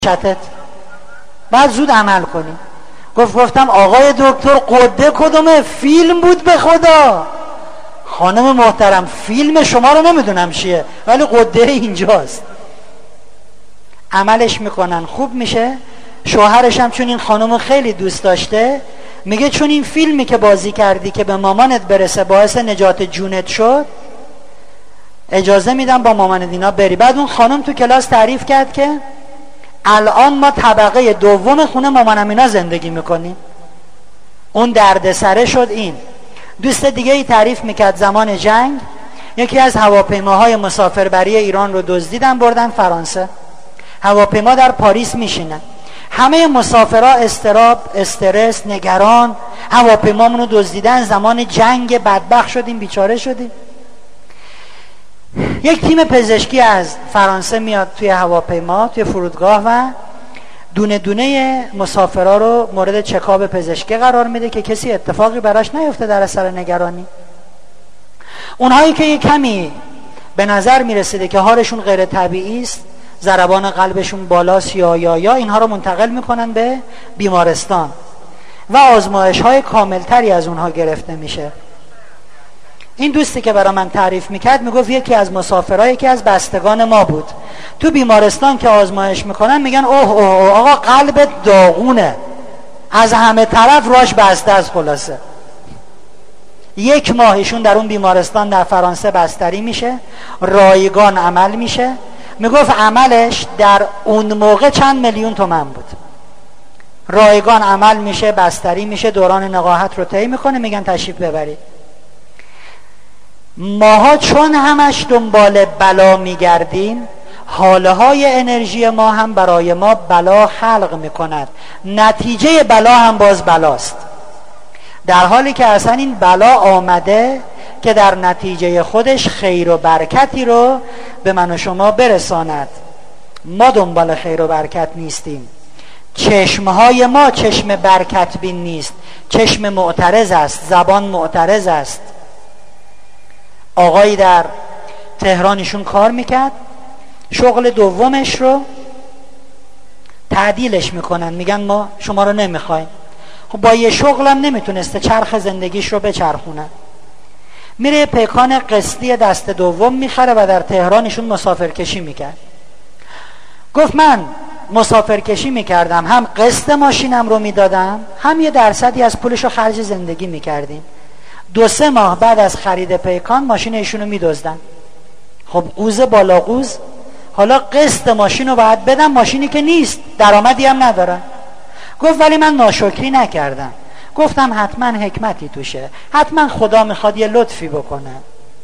شتت بعد زود عمل کنی. گفتم آقای دکتر قده کدومه؟ فیلم بود به خدا. خانم محترم فیلم شما رو نمیدونم چیه ولی قده اینجاست. عملش میکنن خوب میشه. شوهرش هم چون این خانم خیلی دوست داشته میگه چون این فیلمی که بازی کردی که به مامانت برسه باعث نجات جونت شد اجازه میدم با مامانت اینا بری. بعد اون خانم تو کلاس تعریف کرد که الان ما طبقه دوم خونه مامانم اینا زندگی میکنیم. اون دردسره شد. این دوست دیگه ای تعریف میکرد زمان جنگ یکی از هواپیماهای مسافربری ایران رو دزدیدن بردن فرانسه. هواپیما در پاریس میشینه. همه مسافرها اضطراب، استرس، نگران، هواپیمامون رو دزدیدن، زمان جنگ، بدبخت شدیم، بیچاره شدیم. یک تیم پزشکی از فرانسه میاد توی هواپیما، توی فرودگاه و دونه دونه مسافرها رو مورد چکاب پزشکی قرار میده که کسی اتفاقی براش نیفته در اثر نگرانی. اونهایی که یک کمی به نظر میرسیده که حالشون غیر طبیعی است، ضربان قلبشون بالاست یا اینها رو منتقل میکنن به بیمارستان و آزمایش های کاملتری از اونها گرفته میشه. این دوستی که برای من تعریف میکرد میگفت یکی از مسافرها یکی از بستگان ما بود. تو بیمارستان که آزمایش میکنن میگن اوه آقا قلبت داغونه، از همه طرف راش بسته از. خلاصه 1 ماه ایشون در اون بیمارستان در فرانسه بستری میشه، رایگان عمل میشه. میگفت عملش در اون موقع چند میلیون تومان بود. رایگان عمل میشه، بستری میشه، دوران نقاهت رو طی میکنه، میگن تشریف ببرید. ماها چون همش دنبال بلا میگردیم حاله های انرژی ما هم برای ما بلا خلق میکند، نتیجه بلا هم باز بلاست، در حالی که اصلا این بلا آمده که در نتیجه خودش خیر و برکتی رو به من و شما برساند. ما دنبال خیر و برکت نیستیم. چشمهای ما چشم برکت بین نیست، چشم معترض است، زبان معترض است. آقایی در تهرانشون کار میکرد، شغل دومش رو تعدیلش میکنن، میگن ما شما رو نمیخوایم. خب با یه شغلم نمیتونسته چرخ زندگیش رو بچرخونه، میره پیکان قسطی دست دوم میخره و در تهرانشون مسافرکشی میکرد. گفت من مسافرکشی میکردم، هم قسط ماشینم رو میدادم هم یه درصدی از پولش رو خرج زندگی میکردیم. 2-3 ماه بعد از خرید پیکان ماشین ایشونو میدزدن. خب قوز بالا قوز، حالا قسط ماشین رو باید بدم، ماشینی که نیست، درآمدی هم ندارن. گفت ولی من ناشکری نکردم. گفتم حتما حکمتی توشه، حتما خدا میخواد یه لطفی بکنه.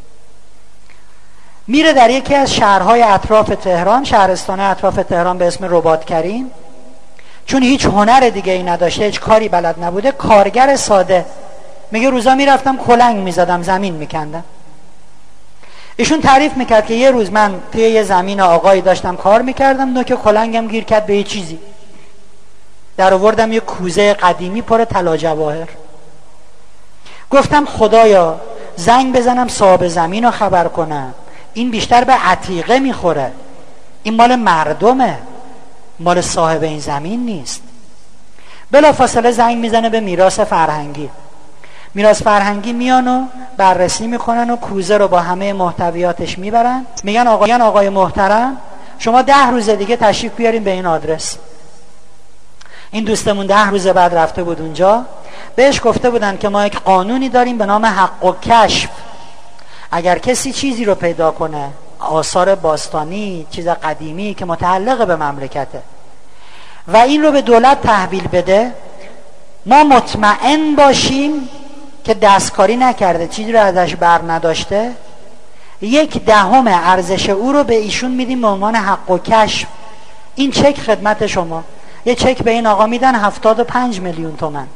میره در یکی از شهرهای اطراف تهران، شهرستان اطراف تهران به اسم رباطکریم، چون هیچ هنر دیگه ای نداشته، هیچ کاری بلد نبوده، کارگر ساده. میگه روزا میرفتم کلنگ میزدم، زمین میکندم. ایشون تعریف میکرد که یه روز من توی یه زمین آقایی داشتم کار میکردم، نوک کلنگم گیر کرد به یه چیزی، در آوردم یه کوزه قدیمی پر طلا جواهر. گفتم خدایا زنگ بزنم صاحب زمین رو خبر کنم، این بیشتر به عتیقه میخوره، این مال مردمه، مال صاحب این زمین نیست. بلافاصله زنگ میزنه به میراث فرهنگی. میراث فرهنگی میان و بررسی میکنن و کوزه رو با همه محتویاتش میبرن، میگن آقای محترم شما 10 روز دیگه تشریف بیارین به این آدرس. این دوستمون 10 روز بعد رفته بود اونجا. بهش گفته بودن که ما یک قانونی داریم به نام حق و کشف. اگر کسی چیزی رو پیدا کنه، آثار باستانی، چیز قدیمی که متعلق به مملکته، و این رو به دولت تحویل بده، ما مطمئن باشیم که دستکاری نکرده، چیزی رو ازش بر نداشته، 1/10 ارزش او رو به ایشون میدیم به عنوان حق و کشف. این چک خدمت شما. یه چک به این آقا میدن 75 میلیون تومان.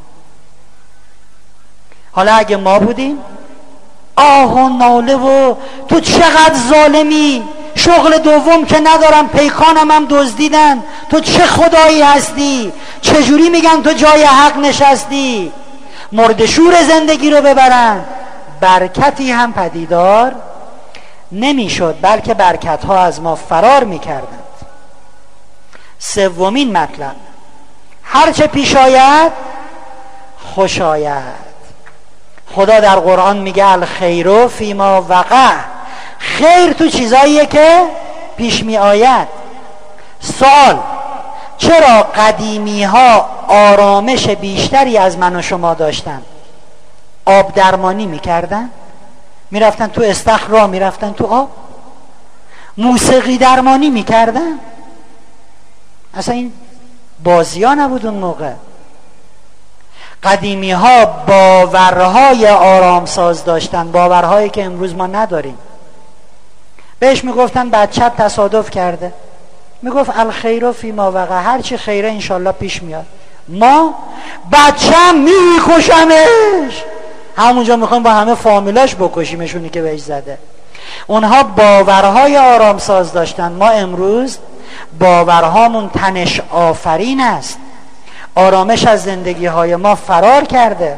حالا اگه ما بودیم آه و ناله و تو چقدر ظالمی، شغل دوم که ندارم، پیکانم هم دزدیدن، تو چه خدایی هستی، چجوری میگن تو جای حق نشستی، مردشور زندگی رو ببرن. برکتی هم پدیدار نمیشد، بلکه برکت ها از ما فرار میکردند. سومین مطلب، هرچه پیش آید خوش آید. خدا در قرآن میگه الخیر فیما وقع، خیر تو چیزاییه که پیش می آید. سوال، چرا قدیمی ها آرامش بیشتری از من و شما داشتن؟ آب درمانی میکردن، میرفتن تو استخر را میرفتن تو آب، موسیقی درمانی میکردن. اصلا این بازی ها نبود اون موقع. قدیمی ها باورهای آرامساز داشتن، باورهایی که امروز ما نداریم. بهش میگفتن بچت تصادف کرده، میگفت الخیر فیما وقع، هرچی خیره انشالله پیش میاد. ما بچم میکشمش، همونجا میخوایم با همه فامیلاش بکشیمشونی که بهش زده. اونها باورهای آرامساز داشتن، ما امروز باورهامون تنش آفرین است. آرامش از زندگی های ما فرار کرده.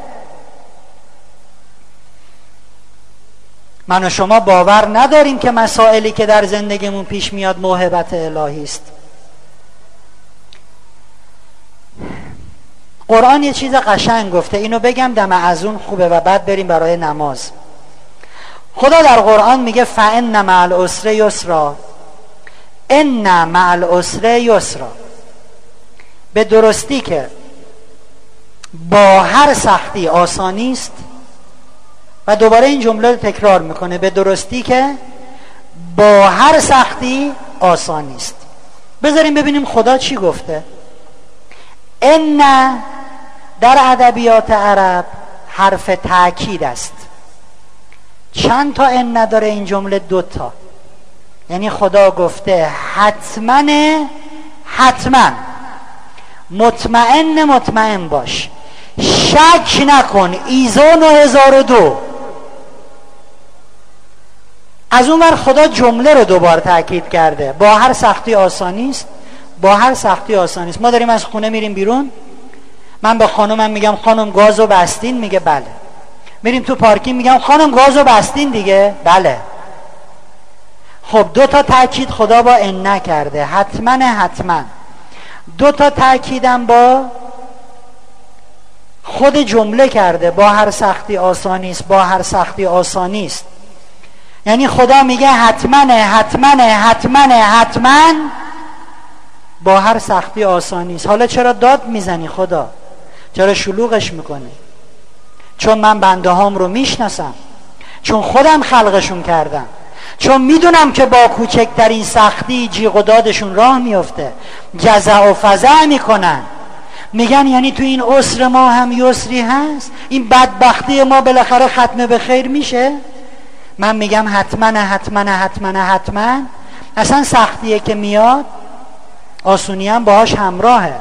من و شما باور نداریم که مسائلی که در زندگیمون پیش میاد موهبت الهی است. قرآن یه چیز قشنگ گفته، اینو بگم دم از اون خوبه و بعد بریم برای نماز. خدا در قرآن میگه فإن مع العسر یسرا، ان مع العسر یسرا. به درستی که با هر سختی آسانی است. و دوباره این جمله رو تکرار میکنه، به درستی که با هر سختی آسانی است. بذاریم ببینیم خدا چی گفته. ان در ادبیات عرب حرف تأکید است. چند تا ان داره این جمله؟ 2 تا. یعنی خدا گفته حتما مطمئن باش، شک نکن، ایزا 9002. از اون ور خدا جمله رو دوباره تأکید کرده، با هر سختی آسانی است، با هر سختی آسانی است. ما داریم از خونه میریم بیرون، من به خانمم میگم خانم گازو بستین، میگه بله. میریم تو پارکینگ، میگم خانم گازو بستین دیگه، بله. خب 2 تا تأکید خدا با ان نکرده، حتما. 2 تا تأکیدم با خود جمله کرده، با هر سختی آسانی است، با هر سختی آسانی است. یعنی خدا میگه حتما با هر سختی آسانی است. حالا چرا داد میزنی خدا؟ چرا شلوغش میکنی؟ چون من بنده هام رو میشناسم، چون خودم خلقشون کردم، چون میدونم که با کوچکترین سختی جیغ و دادشون راه میفته، جزع و فزع میکنن، میگن یعنی تو این عسر ما هم یسری هست، این بدبختی ما بالاخره ختم به خیر میشه. من میگم حتما. اصلا سختیه که میاد آسونی هم باهاش همراهه.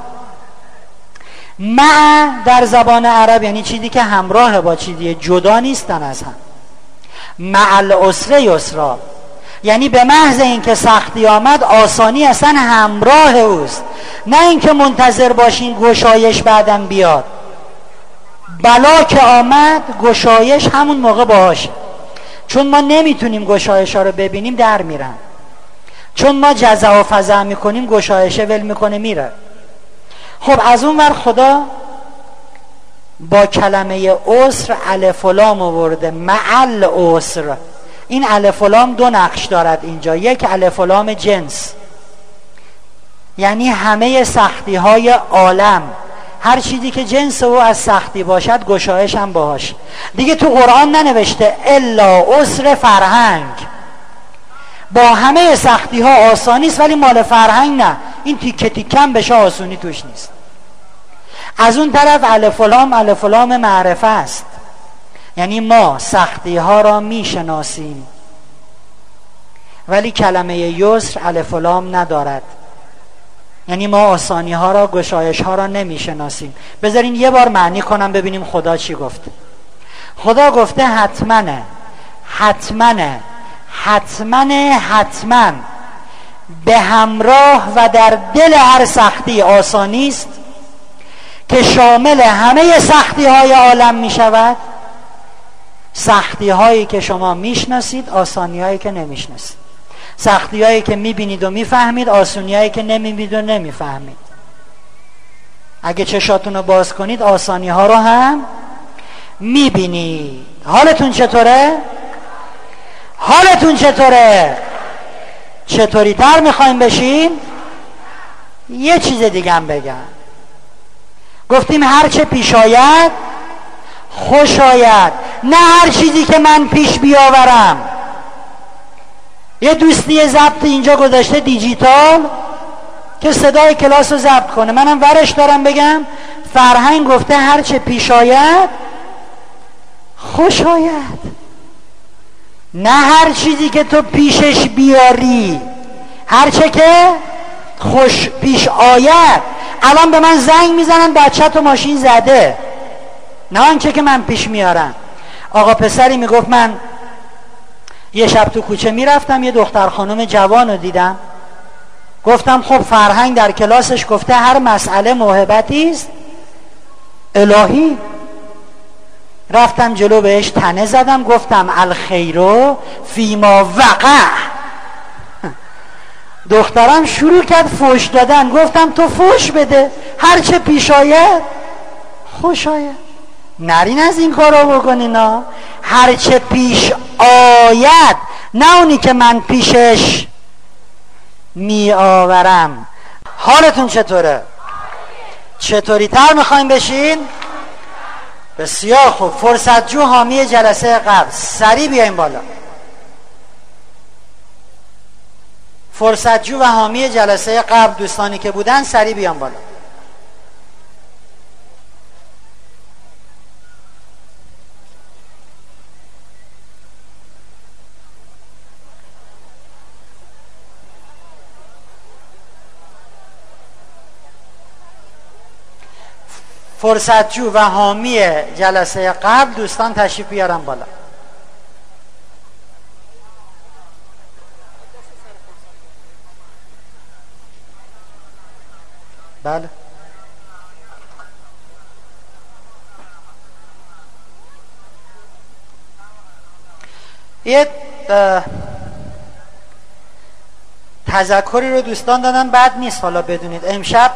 مع در زبان عرب یعنی چیزی که همراهه با چیزی، جدا نیستن از هم. مع العسر یسرا، یعنی به محض اینکه سختی آمد آسانی اصلا همراه اوست، نه اینکه منتظر باشین گشایش بعدم بیاد. بلا که آمد گشایش همون موقع باشه. چون ما نمیتونیم گشایش ها رو ببینیم در میرن، چون ما جزع و فزع میکنیم گشایشه ول میکنه میره. خب از اون ور خدا با کلمه عسر الف و لام آورده، معل عسر. این الف و لام 2 نقش دارد اینجا. یک الف و لام جنس، یعنی همه سختی های عالم، هر چیزی که جنس او از سختی باشد گشایش هم باهاش. دیگه تو قرآن ننوشته الا عسر فرهنگ، با همه سختی ها آسانی است ولی مال فرهنگ نه، این تیکه تیکم بشه آسونی توش نیست. از اون طرف الف و لام معرفه است، یعنی ما سختی ها را میشناسیم ولی کلمه یسر الف و لام ندارد، یعنی ما آسانی ها را گشایش ها را نمیشناسیم. بذارین یه بار معنی کنم ببینیم خدا چی گفته. خدا گفته حتما به همراه و در دل هر سختی آسانی است که شامل همه سختی های عالم می شود. سختی هایی که شما میشناسید، آسانی هایی که نمیشناسید. سختی هایی که میبینید و میفهمید، آسونی هایی که نمیبینید و نمیفهمید. اگه چشاتون رو باز کنید آسانی ها رو هم میبینید. حالتون چطوره؟ حالتون چطوره؟ چطوری تر میخوایم بشین؟ یه چیز دیگه هم بگم. گفتیم هرچه پیش آید خوش آید، نه هر چیزی که من پیش بیاورم. یه دوستی ضبط اینجا گذاشته دیجیتال که صدای کلاس رو ضبط کنه، منم ورش دارم بگم فرهنگ گفته هرچه پیش آید خوش آید، نه هر چیزی که تو پیشش بیاری، هرچه که خوش پیش آید. الان به من زنگ میزنن بچه تو ماشین زده، نه آنچه که من پیش میارم. آقا پسری میگفت من یه شب تو کوچه میرفتم یه دختر خانم جوان رو دیدم، گفتم خب فرهنگ در کلاسش گفته هر مسئله موهبتی است الهی. رفتم جلو بهش تنه زدم، گفتم الخیرو فیما وقع. دخترم شروع کرد فوش دادن، گفتم تو فوش بده، هرچه پیش آید خوش آید. نرین از این کارا بکنین ها. هرچه پیش آید، نه اونی که من پیشش می آورم. حالتون چطوره؟ چطوری تر میخوایم بشین؟ بسیار خوب. فرصت جو حامی جلسه قبل، سریع بیاین بالا. فرصت جو و حامی جلسه قبل دوستانی که بودن سریع بیان بالا. فرصت جو و حامی جلسه قبل دوستان تشریف بیارن بالا. بله. یه تذکری رو دوستان دادن، بد نیست حالا بدونید. امشب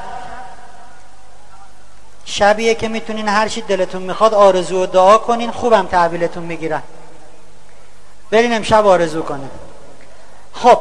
شبیه که میتونین هر چی دلتون میخواد آرزو و دعا کنین، خوبم تحویلتون میگیرن. برین امشب آرزو کنین. خب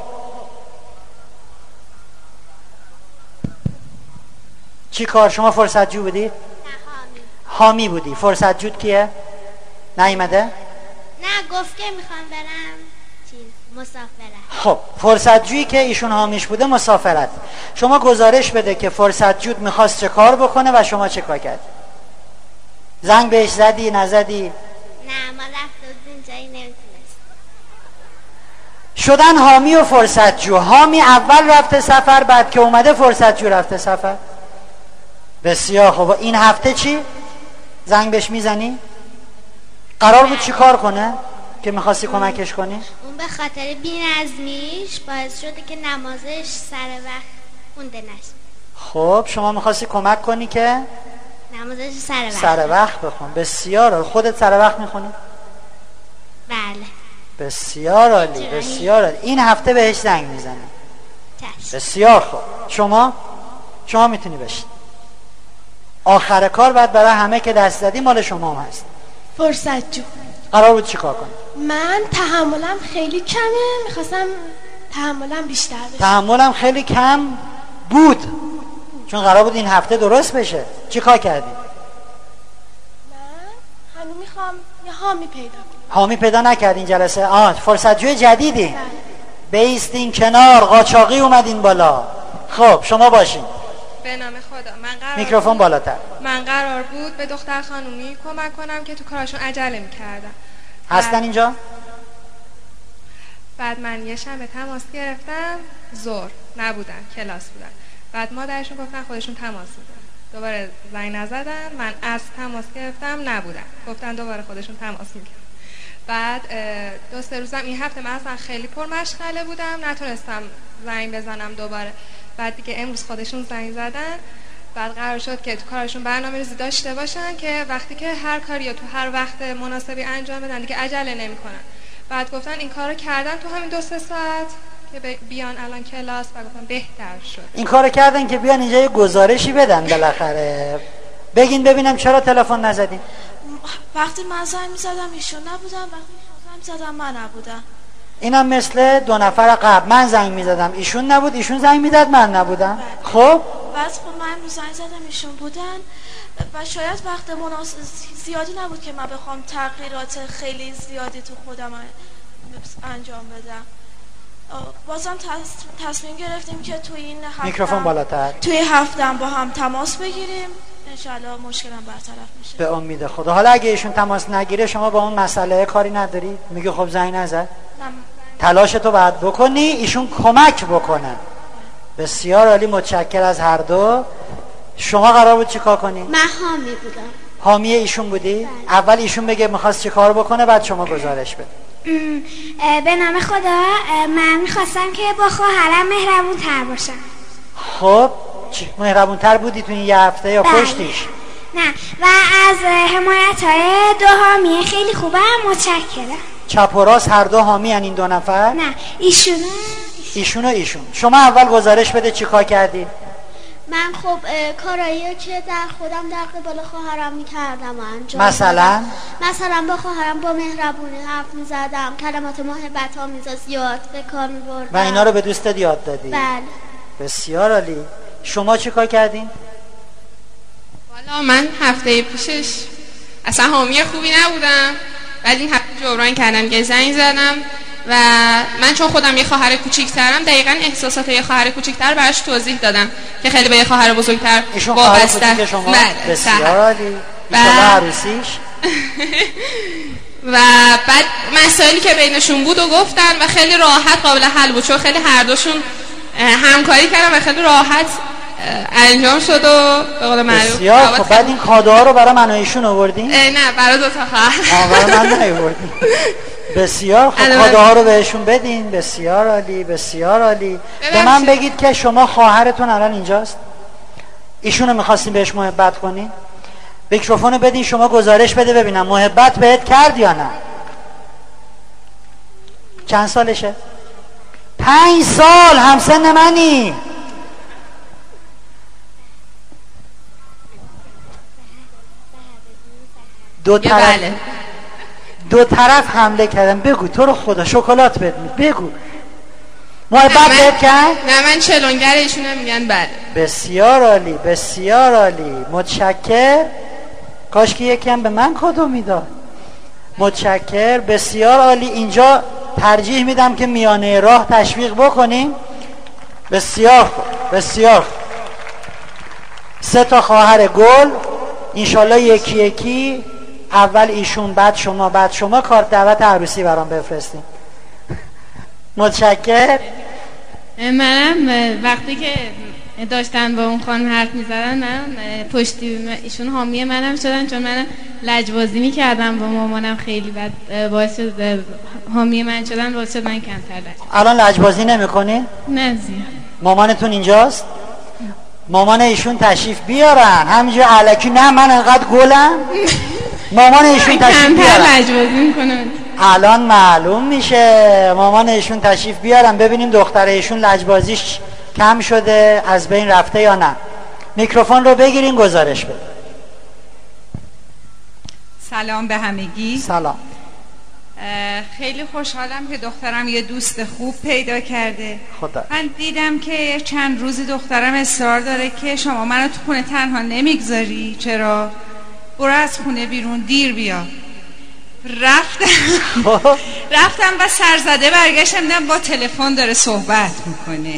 چی کار؟ شما فرصت جو بودی؟ نه، حامی بودی. فرصت جود کیه؟ نیومده؟ نه گفت که میخوام برم مسافرت. خب فرصت جویی که ایشون حامیش بوده مسافرت. شما گزارش بده که فرصت جود میخواست چه کار بکنه و شما چه کار کرد؟ زنگ بهش زدی نزدی؟ نه ما رفتیم جایی نمیتونست. شدن حامی و فرصت جو. حامی اول رفته سفر، بعد که اومده فرصت جو رفته سفر. بسیار خوب. این هفته چی؟ زنگ بهش میزنی؟ قرار بود چی کار کنه که میخواستی کمکش کنی؟ اون به خاطر بی‌نظمیش باعث شده که نمازش سر وقت خونده نشه. خب شما میخواستی کمک کنی که نمازش سر وقت بخون. بسیار عالی. خودت سر وقت میخونی؟ بله. بسیار عالی. بسیار عالی. این هفته بهش زنگ میزنی. چشم. بسیار خوب. شما میتونی بشید. آخر کار بعد برای همه که دست زدی مال شما هم هست. فرصت جو. قرار بود چی کار کنی؟ من تحملم خیلی کمه، میخواستم تحملم بیشتر بشه. تحملم خیلی کم بود چون قرار بود این هفته درست بشه. چی کار کردی؟ من هنوز میخوام یه حامی پیدا کنم. حامی پیدا نکردین جلسه؟ فرصت جوی جدیدی. بیستین کنار، قاچاقی اومدین بالا. خب شما باشین. به نام خدا. میکروفون بالاتر. من قرار بود به دختر خانومی کمک کنم که تو کارشون عجله میکردن. هستن اینجا؟ بعد من یه شنبه تماس گرفتم، ظهر نبودن، کلاس بودن. بعد مادرشون گفتن خودشون تماس میدن. دوباره زنگ نزدن، من از تماس گرفتم نبودن، گفتن دوباره خودشون تماس میگیرن. بعد 2-3 روزم این هفته من اصلا خیلی پر مشغله بودم، نتونستم زنگ بزنم دوباره. بعد دیگه امروز خودشون زنگ زدن. بعد قرار شد که تو کارشون برنامه‌ریزی داشته باشن که وقتی که هر کاری یا تو هر وقت مناسبی انجام بدن دیگه عجله نمی‌کنن. بعد گفتن این کارو کردن تو همین 2-3 ساعت که بیان الان کلاس و گفتم بهتر شد. این کارو کردن که بیان اینجا یه گزارشی بدن بالاخره. بگین ببینم چرا تلفن نزدین؟ وقتی من زنگ می‌زدم ایشون نبودن، وقتی ایشون زنگ می‌زدم من نبودم. اینم مثل 2 نفر قبل، من زنگ می‌زدم ایشون نبود، ایشون زنگ می‌زد من نبودم. خب بعد من زنگ زدم ایشون بودن و شاید وقت زیادی نبود که من بخوام تغییرات خیلی زیادی تو خودم انجام بدم. بازم تصمیم گرفتیم که توی این هفته میکروفون بالاتر، توی هفته با هم تماس بگیریم، انشالله مشکلم برطرف میشه به امید خدا. حالا اگه ایشون تماس نگیره شما با اون مسئله کاری نداری؟ میگه خب زنگ نزد. تلاشتو باید بکنی ایشون کمک بکنه. بسیار عالی، متشکر از هر دو. شما قرار بود چی کار کنی؟ من حامی بودم. حامی ایشون بودی؟ اول ایشون بگه میخواست چی کار بکنه بعد شما گزارش بده. به نام خدا من میخواستم که با خواهرم مهربون تر باشم. خب مهربون تر بودی تو این یه هفته یا پشتیش؟ نه، و از حمایت های 2 حامی خیلی خوبم متشکرم. چپ و راست هر دو حامی ان این 2 نفر؟ نه، ایشون و ایشون. شما اول گزارش بده چی کار کردی؟ من خب کارایی که در خودم در قبال خواهرم میکردم انجام مثلا با خواهرم با مهربونی حرف میزدم، کلمات محبت ها زیاد به کار میبردم و اینا رو به دوستت یاد دادی؟ بله. بسیار عالی. شما چی کار کردین؟ والا من هفته پیشش اصلا حامی خوبی نبودم، بعد این هفته جبران کردم که زنگ زدم و من چون خودم یه خواهر کوچیک‌ترم دقیقاً احساسات یه خواهر کوچیک‌تر براش توضیح دادم که خیلی به یه خواهر بزرگتر وابسته. بسیار عالی. ایشالا عروسیش. و بعد مسائلی که بینشون بود و گفتن و خیلی راحت قابل حل بود، چون خیلی هر دوشون همکاری کردن و خیلی راحت انجام شد و به قول معروف. بسیار خب. بعد این کادوها رو برای من و ایشون آوردین؟ نه، برای 2 تا خواهر. برای من نیاوردین. بسیار خب، کادوها رو بهشون بدین. بسیار عالی، بسیار عالی. به من بگید که شما خواهرتون الان اینجاست، ایشونو میخواستین بهش محبت کنین؟ میکروفونو بدین شما گزارش بده ببینم محبت بهت کرد یا نه. چند سالشه؟ 5 سال. همسن منی. دو طرف حمله کردن. بگو تو رو خدا شکلات بهت میدم، بگو محبت بهت کرد؟ نه، من چلونگر ایشون میگن بله. بسیار عالی، بسیار عالی، متشکر. کاش که یکی هم به من کادو میداد. متشکر، بسیار عالی. اینجا ترجیح میدم که میانه راه تشویق بکنیم. بسیار خوب، بسیار خوب. 3 تا خواهر گل، انشالله یکی یکی، اول ایشون بعد شما بعد شما، کارت دعوت عروسی برام بفرستین. متشکر. منم وقتی که داشتن با اون خانم حرف می‌زدن من پشتی ایشون حامی منم شدن، چون من لجبازی می‌کردم با مامانم خیلی، بعد باعث شد حامی من شدن، باعث شد من کمتر لجبازی. الان لجبازی نمی‌کنی؟ نه زیاد. مامانتون اینجاست؟ مامان ایشون تشریف بیارن. همینجوری الکی نه من انقدر گلم. مامان ایشون تشریف بیارن. لجبازی می‌کنه. الان معلوم میشه. مامان ایشون تشریف بیارن ببینیم دختر ایشون لجبازیش کم شده، از بین رفته یا نه. میکروفون رو بگیرین گزارش بده. سلام به همگی. سلام. خیلی خوشحالم که دخترم یه دوست خوب پیدا کرده. خدا. من دیدم که چند روزی دخترم اصرار داره که شما منو تو خونه تنها نمیگذاری، چرا؟ برو از خونه بیرون، دیر بیا. رفتم و سرزده برگشتم، دیدم با تلفن داره صحبت میکنه.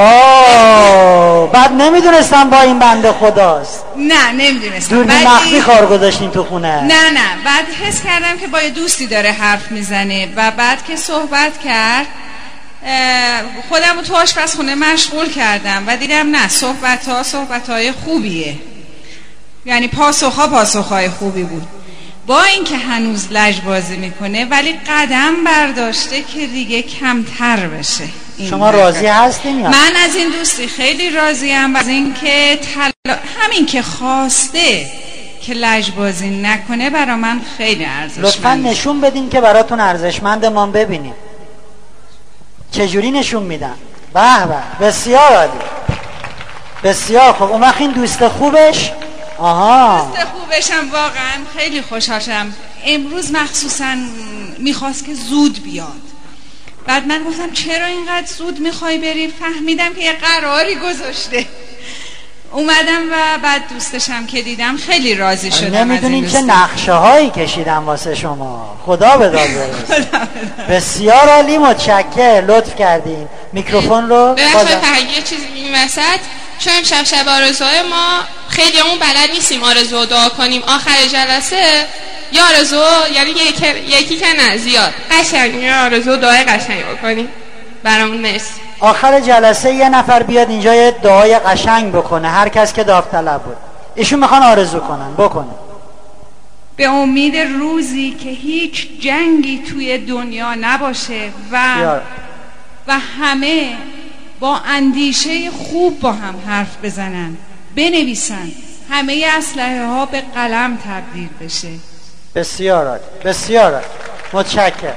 بعد نمیدونستم با این بنده خداست. نه نمیدونستم. دور مخفی کار گذاشتین تو خونه؟ نه بعد حس کردم که با یه دوستی داره حرف میزنه و بعد که صحبت کرد خودم رو تو آشپزخونه مشغول کردم و دیدم نه، صحبت‌های خوبیه، یعنی پاسخهای خوبی بود. با اینکه هنوز لجبازی میکنه ولی قدم برداشته که دیگه کمتر بشه. شما راضی هستین یا؟ من از این دوستی خیلی راضیم، از اینکه همین که خواسته که لجبازی نکنه برا من خیلی ارزشمنده. لطفا نشون بدین که براتون ارزشمنده، ما ببینیم. چجوری نشون میدن؟ به به، بسیار عالی، بسیار خوب. اون وقت این دوست خوبش، دوست خوبشم واقعا خیلی خوشحال شدم. امروز مخصوصا میخواست که زود بیاد، بعد من گفتم چرا اینقدر زود میخوای بری؟ فهمیدم که یه قراری گذاشته. اومدم و بعد دوستشم که دیدم خیلی راضی شدم. نمیدونین چه نقشه هایی کشیدم واسه شما. خدا به داد برسه. بسیار عالی، متشکرم، لطف کردین. میکروفون رو یه چیزی این وسط، چون امشب شب آرزوهای ما خیلی همون بلد نیستیم آرزو دعا کنیم. آخر جلسه یا آرزو، یعنی یکی که نه زیاد قشنگ یا آرزو دعای قشنگ بکنیم برامون. مرسی. آخر جلسه یه نفر بیاد اینجا یه دعای قشنگ بکنه، هر کس که داوطلب بود. ایشون میخوان آرزو کنن، بکنه. به امید روزی که هیچ جنگی توی دنیا نباشه و همه با اندیشه خوب با هم حرف بزنن، بنویسن، همه اسلحه ها به قلم تبدیل بشه. بسیار عالی، بسیار عالی، متشکرم.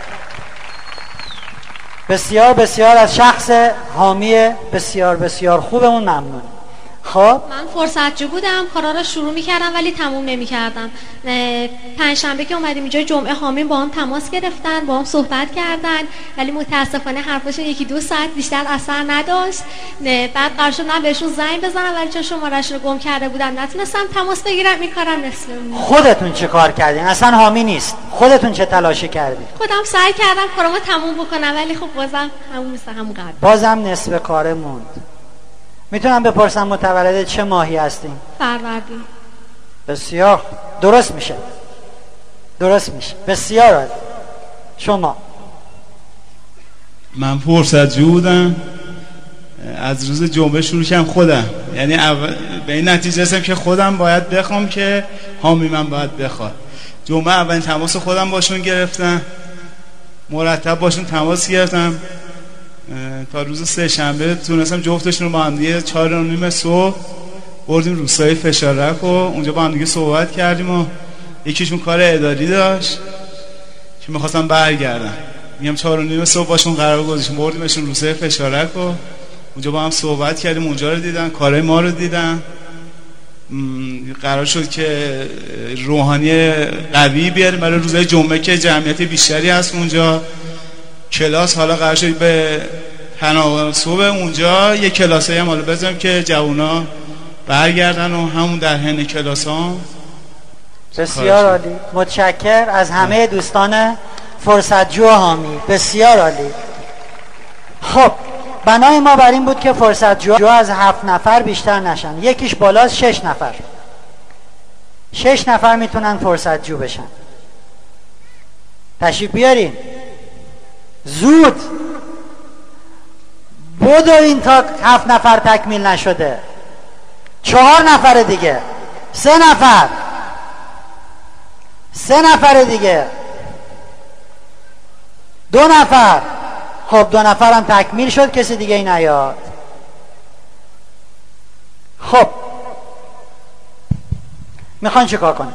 بسیار بسیار از شخص حامی بسیار بسیار خوبمون ممنون. خب من فرصتجو بودم، کارا رو شروع می‌کردم ولی تموم نمی‌کردم. پنجشنبه که اومدیم اینجا جمعه حامین با هم تماس گرفتن، با هم صحبت کردن، ولی متاسفانه حرفشون 1-2 ساعت بیشتر اثر نداشت. بعد قرار شد من بهشون زنگ بزنم ولی چون شماره‌اش رو گم کرده بودم نتونستم تماس بگیرم. این کارم نصف. خودتون چه کار کردین؟ اصلا حامی نیست. خودتون چه تلاشی کردین؟ خودم سعی کردم کارامو تموم بکنم ولی خب بازم همون مثل هم قبل. بازم نصف کار موند. میتونم بپرسم متولد چه ماهی هستین؟ فروردین. بسیار درست میشه، درست میشه. بسیار عالی. شما؟ من فرصتجو بودم، از روز جمعه شروع کردم خودم، یعنی به این نتیجه رسیدم که خودم باید بخوام که حامی من باید بخواد. جمعه اولین تماس خودم باشون گرفتم، مرتب باشون تماس گرفتم تا روز سه شنبه تونستم جفتشون رو با هم دیگه 4:30 صبح بردیم روستای فشارک و اونجا با هم دیگه صحبت کردیم و یکیشون کار اداری داشت که میخواستم برگردم. میگم 4:30 صبح باشون قرار گذاشتیم، بردیمشون روستای فشارک و اونجا با هم صحبت کردیم، اونجا رو دیدن، کارهای ما رو دیدن. قرار شد که روحانی قوی بیاریم برای روزهای جمعه که جمعیت بیشتری هست اونجا. کلاس حالا قرار شد به تناسب اونجا یه کلاسایی هم حالا بذاریم که جوونا برگردن و همون در حین کلاس ها. بسیار عالی، متشکر از همه دوستان فرصتجو و حامی. بسیار عالی. خب بنای ما بر این بود که فرصتجو از 7 نفر بیشتر نشن. یکیش بالاست 6 نفر. 6 نفر میتونن فرصتجو بشن. تشریف بیارین زود. بدوین تا 7 نفر تکمیل نشده. 4 نفر دیگه، 3 نفر، 3 نفر دیگه، 2 نفر. خب 2 نفر هم تکمیل شد، کسی دیگه ای نیاد. خب میخوان چه کار کنید؟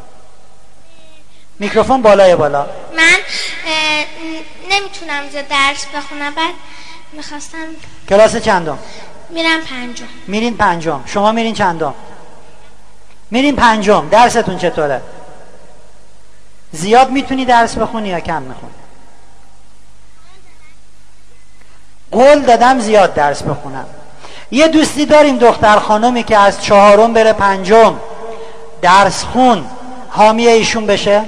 میکروفون بالای بالا. من نمیتونم اینجا درس بخونم، بعد میخواستم. کلاس چندم؟ میرم 5م. میرین 5م. شما میرین چندم؟ میرین 5م. درستون چطوره؟ زیاد میتونی درس بخونی یا کم میخونی؟ قول دادم زیاد درس بخونم. یه دوستی داریم دختر خانومی که از 4م بره 5م درس خون، حامی ایشون بشه؟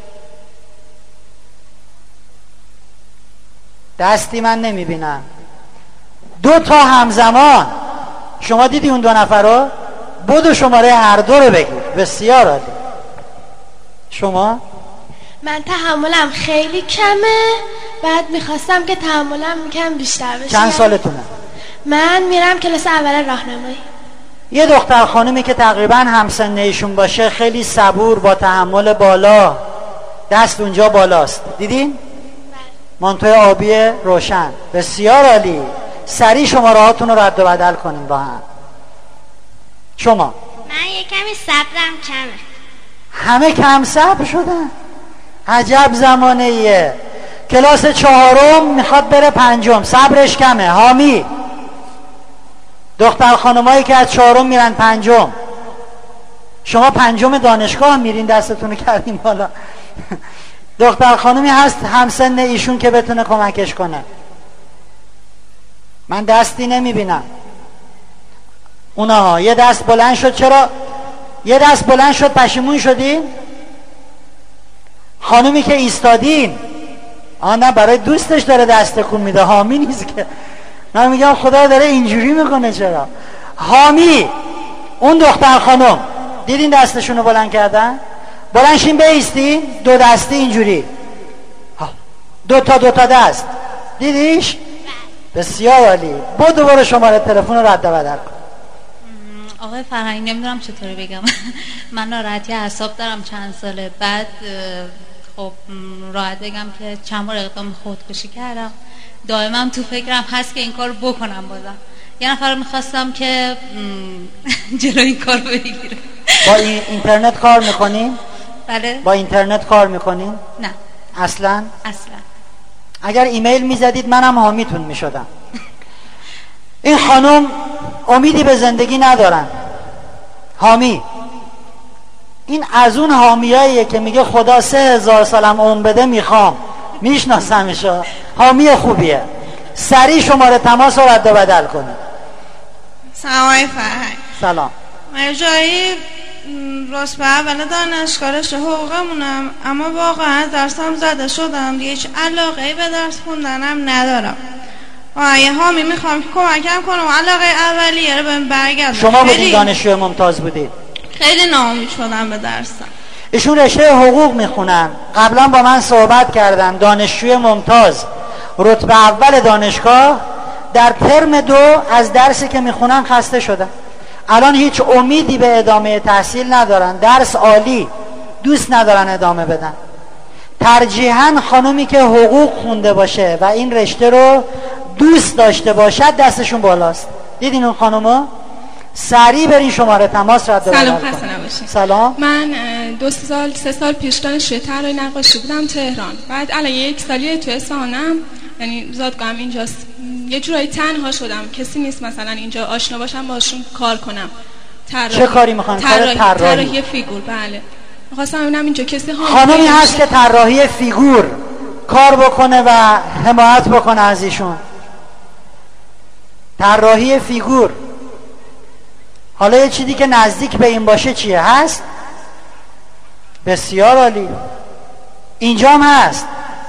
دستی من نمیبینم. 2 تا همزمان. شما دیدی اون 2 نفر رو؟ بدو شماره هر دو رو بگیر. بسیار عالی. شما؟ من تحملم خیلی کمه، بعد میخواستم که تحملم کم بیشتر بشه. چند سالتونه؟ من میرم کلاس اول راهنمایی. یه دختر خانومی که تقریبا همسن ایشون باشه، خیلی صبور، با تحمل بالا، دست اونجا بالاست. دیدین؟ مانتوی آبی روشن. بسیار عالی. سریع شماره هاتون رو رد و بدل کنین با هم. شما؟ من یه کمی صبرم کمه. همه کم صبر شدن. عجب زمانه ایه. کلاس 4 میخواد بره 5، صبرش کمه. حامی دختر خانمایی که از 4 میرن 5، شما 5 دانشگاه میرین دستتون رو کردین بالا. دختر خانمی هست همسن ایشون که بتونه کمکش کنه؟ من دستی نمیبینم. اونها یه دست بلند شد. چرا یه دست بلند شد پشیمون شدین؟ خانومی که ایستادین نه برای دوستش داره دست تکون میده، حامی نیست که. من میگم خدا داره اینجوری میکنه. چرا حامی؟ اون دختر خانم دیدین دستشونو بلند کردن؟ بلند شین بایستین، 2 دستی اینجوری، 2 تا دست، دیدیش؟ بسیار عالی. دوباره شماره تلفن رو رد و بدل کن. آقای فرهنگ نمیدونم چطوری بگم. من ناراحتی اعصاب دارم چند ساله. بعد خب راحت بگم که چند بار اقدام خودکشی کردم. دائما تو فکرم هست که این کار بکنم. بازم یه نفر میخواستم که جلوی این کار بگیره. با اینترنت کار میکنین؟ بله. با اینترنت کار میکنین؟ نه اصلا؟ اصلا. اگر ایمیل میزدید منم حامیتون میشدم. این خانم امیدی به زندگی ندارن. حامی این از اون حامیاییه که میگه خدا 3000 سالم عمر بده میخوام. میشناسمش. حامی خوبیه. سریع شماره تماس رو رد و بدل کنید. سلام فرهنگ. سلام. من جایی راست به اول دانشگاه رشته حقوقمونم، اما واقعا درسم زده شدم دیگه، هیچ علاقه‌ای به درس خوندنم ندارم. یه حامی میخوام که کمکم کنم علاقه اولیه رو بهم برگردم. شما بودین دانشجوی ممتاز بودید؟ خیلی ناامید شدم به درسم. ایشون رشته حقوق میخونن. قبلا با من صحبت کردن. دانشجوی ممتاز، رتبه اول دانشگاه. در ترم 2 از درسی که میخونن خسته شدن. الان هیچ امیدی به ادامه تحصیل ندارن. درس عالی، دوست ندارن ادامه بدن. ترجیحاً خانومی که حقوق خونده باشه و این رشته رو دوست داشته باشد دستشون بالاست. دیدین اون خانومو؟ سریع برین شماره تماس رد بدل. سلام، خسته نباشید. سلام. من 3 سال پیش دانشجوی طراحی نقاشی بودم تهران. بعد الان 1 سالیه تو اصفهانم، یعنی زادگاهم اینجاست. یه جورایی تنها شدم، کسی نیست مثلا اینجا آشنا باشم باشون کار کنم. چه کاری میخوان؟ طراحی فیگور. بله، می‌خواستم ببینم اینجا کسی خانومی هست که طراحی فیگور کار بکنه و حمایت بکنه از ایشون. طراحی فیگور. حالا یه چیزی که نزدیک به این باشه چیه؟ هست؟ بسیار عالی. اینجا هم هست.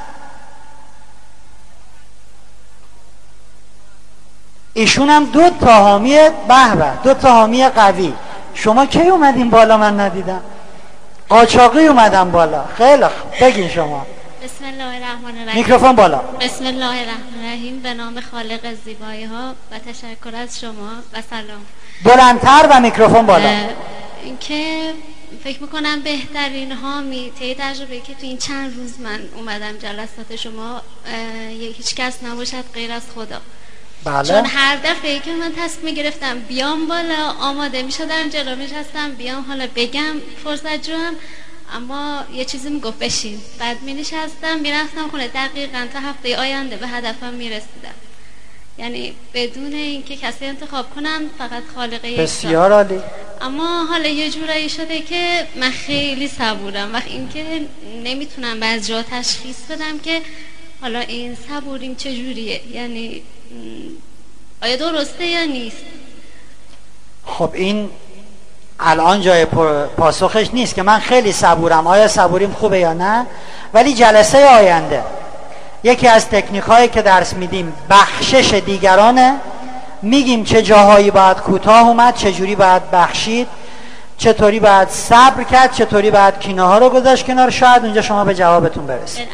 ایشون هم 2 تا حامی به 2 تا حامی قوی. شما کی اومدین بالا؟ من ندیدم. قاچاقی اومدم بالا. خیلی خوب، بگین شما. بسم الله الرحمن الرحیم. میکروفون بالا. بسم الله الرحمن الرحیم. به نام خالق زیبایی ها و تشکر از شما و سلام. بلندتر و میکروفون بالا. اینکه فکر میکنم بهترین حامی طی تجربه که تو این چند روز من اومدم جلسات شما هیچ کس نباشد غیر از خدا. بله. چون هر دفعه که من تصمیم میگرفتم بیام بالا آماده میشدم، جلو میشستم بیام حالا بگم فرصت جوام، اما یه چیزی میگفت بشین. بعد مینشستم میرفتم خونه، دقیقاً تا هفته آینده به هدفم میرسیدم. یعنی بدون اینکه کسی انتخاب کنم، فقط خالق یک. بسیار عالی. اما حالا یه جورایی شده که من خیلی صبورم و اینکه نمیتونم بعضی جا تشخیص بدم که حالا این صبوریم چجوریه، یعنی آیا درسته یا نیست. خب این الان جای پاسخش نیست که من خیلی صبورم، آیا صبوریم خوبه یا نه. ولی جلسه آینده یکی از تکنیک هایی که درس میدیم بخشش دیگرانه. میگیم چه جاهایی باید کوتاه اومد، چجوری باید بخشید، چطوری باید صبر کرد، چطوری باید کینه ها رو گذاشت کنار. شاید اونجا شما به جوابتون برسید.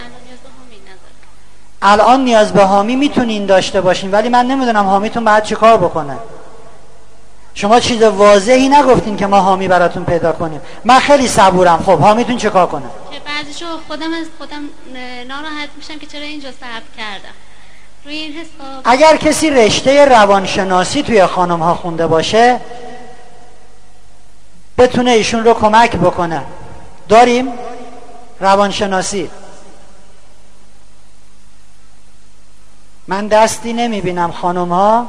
الان نیاز به حامی میتونین داشته باشین، ولی من نمیدونم حامیتون باید چی کار بکنه. شما چیز واضحی نگفتین که ما حامی براتون پیدا کنیم. من خیلی صبورم. خب حامیتون چه کار کنه؟ که بعضیشو خودم از خودم ناراحت میشم که چرا اینجا صبر کردم. روی این حساب اگر کسی رشته روانشناسی توی خانم ها خونده باشه بتونه ایشون رو کمک بکنه. داریم روانشناسی. من دستی نمیبینم خانم ها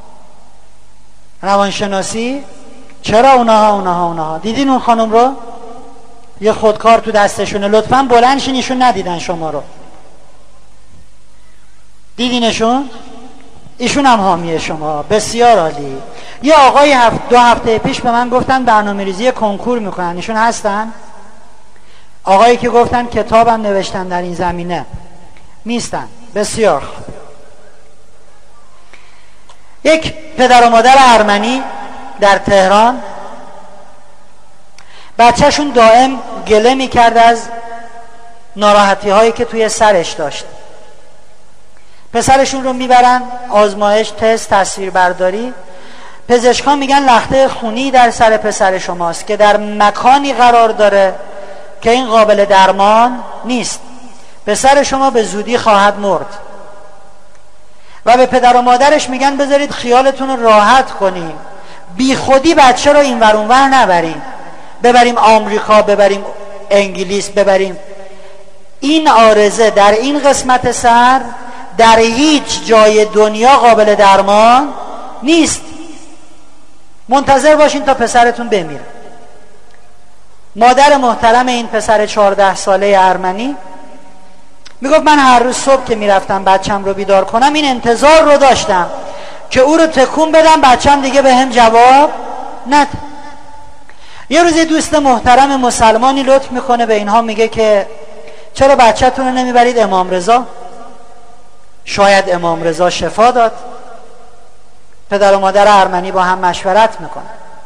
روانشناسی. چرا اونها دیدین اون خانم رو؟ یه خودکار تو دستشونه. لطفاً بلند شین، ایشون ندیدن شما رو. دیدینشون؟ ایشون هم حامی شما. بسیار عالی. یه آقای 2 هفته پیش به من گفتن برنامه‌ریزی کنکور میکنن. ایشون هستن؟ آقایی که گفتن کتابم نوشتن در این زمینه نیستن. بسیار. یک پدر و مادر ارمنی در تهران بچهشون دائم گله میکرد از ناراحتی هایی که توی سرش داشت. پسرشون رو میبرن آزمایش، تست، تصویر برداری. پزشکان میگن لخته خونی در سر پسر شماست که در مکانی قرار داره که این قابل درمان نیست. پسر شما به زودی خواهد مرد. و به پدر و مادرش میگن بذارید خیالتون رو راحت کنیم، بی خودی بچه رو این ور اون ور نبریم، ببریم آمریکا، ببریم انگلیس، ببریم. این عارضه در این قسمت سر در هیچ جای دنیا قابل درمان نیست. منتظر باشین تا پسرتون بمیره. مادر محترم این پسر 14 ساله ارمنی میگفت من هر روز صبح که میرفتم بچم رو بیدار کنم این انتظار رو داشتم که او رو تکون بدم بچم دیگه به هم جواب ند. یه روز دوست محترم مسلمانی لطف میکنه به اینها، میگه که چرا بچه‌تون رو نمیبرید امام رضا؟ شاید امام رضا شفا داد. پدر و مادر ارمنی با هم مشورت میکنه.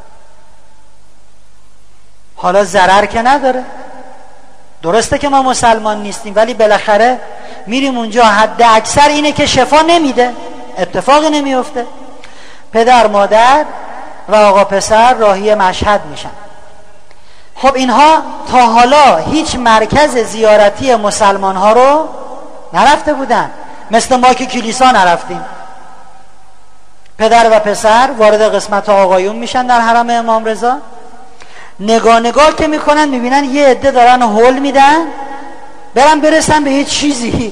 حالا ضرر که نداره، درسته که ما مسلمان نیستیم ولی بالاخره میریم اونجا، حد اکثر اینه که شفا نمیده، اتفاقی نمیفته. پدر مادر و آقا پسر راهی مشهد میشن. خب اینها تا حالا هیچ مرکز زیارتی مسلمان ها رو نرفته بودن، مثل ما که کلیسا نرفتیم. پدر و پسر وارد قسمت آقایون میشن در حرم امام رضا. نگاه که میکنن میبینن یه عده دارن هول میدن برن برسن به یه چیزی،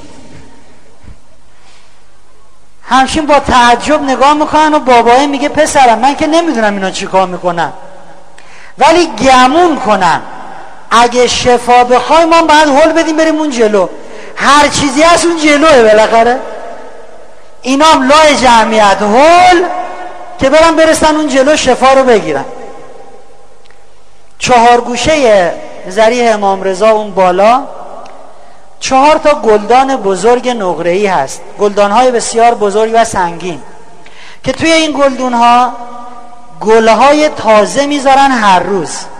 همچین با تعجب نگاه میکنن و بابای میگه پسرم من که نمیدونم اینا چی کار میکنن، ولی گمون کنن اگه شفا بخوای ما باید هول بدیم بریم اون جلو. هر چیزی هست اون جلوه بالاخره. اینا هم لای جمعیت هول که برن برسن اون جلو شفا رو بگیرن. 4 گوشه ضریح امام رضا اون بالا 4 تا گلدان بزرگ نقره‌ای هست، گلدان‌های بسیار بزرگ و سنگین که توی این گلدون‌ها گل‌های تازه میذارن هر روز.